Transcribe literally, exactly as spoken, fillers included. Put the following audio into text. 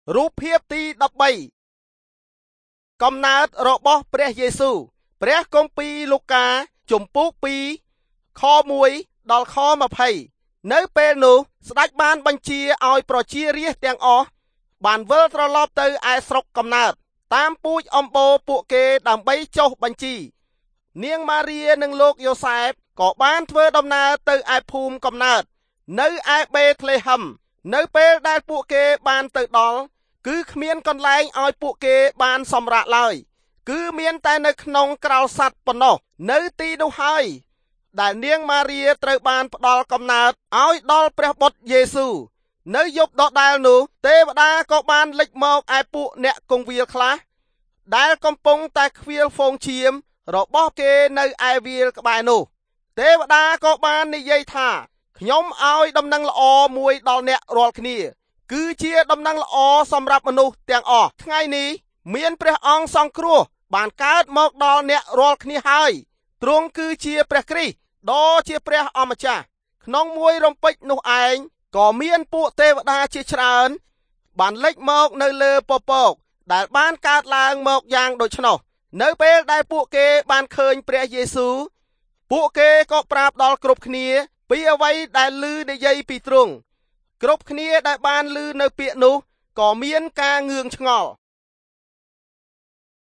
រូបភាពទីដប់បីកំណើតរបស់ព្រះយេស៊ូវព្រះគម្ពីរលូកាជំពូកពីរខមួយដល់ខម្ភៃនៅពេលនោះស្ដេចបានបញ្ជាឲ្យប្រជារាស្ត្រទាំងអស់បានវិលត្រឡប់ទៅឯស្រុកកំណើតតាមពូជអម្បូរពួកគេដើម្បីចុះបញ្ជីនាងម៉ារីនិងលោកយ៉ូសែបក៏បានធ្វើដំណើរទៅឯភូមិកំណើតនៅឯបេត្លេហឹមនៅពេលដែលពួកគេបានទៅដល់គឺគ្មានកន្លែងឲ្យពួកគេបានសម្រាកឡើយគឺមានតែនៅក្នុងក្រោលសត្វប៉ុណ្ណោះនៅទីនោះហើយដែលនាងម៉ារីត្រូវបានផ្ដល់កំណើតឲ្យដល់ព្រះបុត្រយេស៊ូវនៅយប់ដដែលនោះទេវតាក៏បានលេចមកឯពួកអ្នកគង្វាលខ្លះដែលកំពុងតែខ្វៀលហ្វូងឈាមរបស់គេនៅឯវាលក្បែរនោះទេវតាក៏បាននិយាយថាខ្ញុំឲ្យដំណឹងល្អមួយដល់អ្នករាល់គ្នាគឺជាដំណឹងល្អសម្រាប់មនុស្សទាំងអស់ថ្ងៃនេះមានព្រះអង្គសង្គ្រោះបានកើតមកដល់អ្នករាល់គ្នាហើយទ្រង់គឺជាព្រះគ្រីស្ទដ៏ជាព្រះអម្ចាស់ក្នុងមួយរំពេចនោះឯងក៏មានពួកទេវតាជាច្រើនបានលេចមកនៅលើពពកដែលបានកើតឡើងមកយ៉ាងដូច្នោះនៅពេលដែលពួកគេបានឃើញព្រះយេស៊ូវពួកគេក៏ប្រាប់ដល់គ្រប់គ្នាពីអ្វីដែលឮនិយាយពីទ្រង់គ្រប់គ្នាដែលបានឮនៅពាក្យនោះក៏មានការងឿងឆ្ងល់